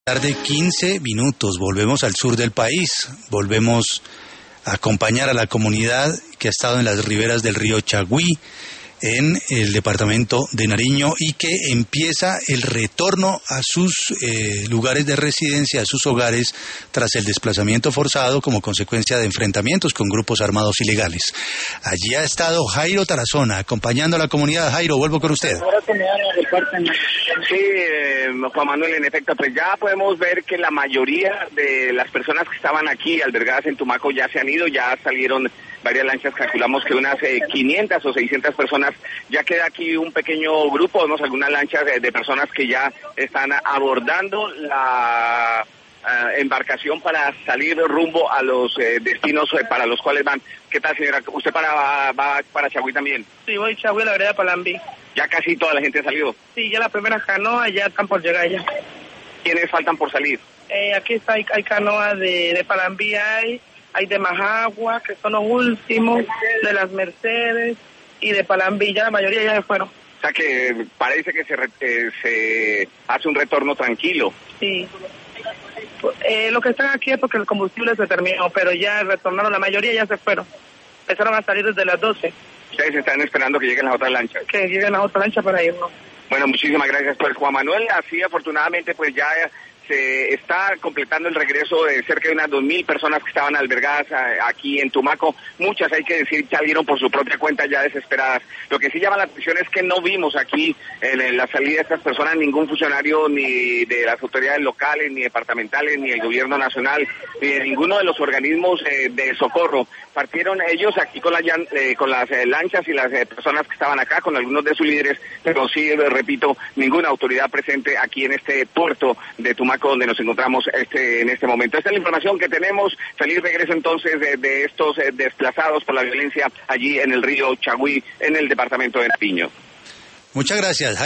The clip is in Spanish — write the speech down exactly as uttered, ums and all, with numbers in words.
Tarde quince minutos, volvemos al sur del país, volvemos a acompañar a la comunidad que ha estado en las riberas del río Chagüí, en el departamento de Nariño, y que empieza el retorno a sus eh, lugares de residencia, a sus hogares, tras el desplazamiento forzado como consecuencia de enfrentamientos con grupos armados ilegales. Allí ha estado Jairo Tarazona, acompañando a la comunidad. Jairo, vuelvo con usted. Sí, eh, Juan Manuel, en efecto, pues ya podemos ver que la mayoría de las personas que estaban aquí albergadas en Tumaco ya se han ido, ya salieron varias lanchas, calculamos que unas eh, quinientas o seiscientas personas. Ya queda aquí un pequeño grupo, vemos algunas lanchas de, de personas que ya están abordando la uh, embarcación para salir rumbo a los eh, destinos eh, para los cuales van. ¿Qué tal, señora? ¿Usted para, va, va para Chagüí también? Sí, voy a Chagüí, la vereda Palambí. ¿Ya casi toda la gente ha salido? Sí, ya la primera canoa ya están por llegar ya. ¿Quiénes faltan por salir? Eh, aquí está, hay, hay canoas de, de Palambí, hay, hay de Majagua, que son los últimos, de las Mercedes y de Palambí, ya la mayoría ya se fueron. O sea que parece que se, re, eh, se hace un retorno tranquilo. Sí. Eh, lo que están aquí es porque el combustible se terminó, pero ya retornaron, la mayoría ya se fueron. Empezaron a salir desde las doce. Ustedes están esperando que lleguen las otras lanchas. Que lleguen las otras lanchas para irnos. Bueno, muchísimas gracias, pues, Juan Manuel. Así, afortunadamente, pues ya se está completando el regreso de cerca de unas dos mil personas que estaban albergadas aquí en Tumaco. Muchas, hay que decir, salieron por su propia cuenta ya desesperadas. Lo que sí llama la atención es que no vimos aquí en la salida de estas personas ningún funcionario ni de las autoridades locales, ni departamentales, ni del gobierno nacional, ni de ninguno de los organismos eh, de socorro. Partieron ellos aquí con, la, eh, con las eh, lanchas y las eh, personas que estaban acá, con algunos de sus líderes, pero sí, eh, repito, ninguna autoridad presente aquí en este puerto de Tumaco, donde nos encontramos este en este momento. Esta es la información que tenemos. Feliz regreso entonces de, de estos eh, desplazados por la violencia allí en el río Chagüí, en el departamento de Nariño. Muchas gracias.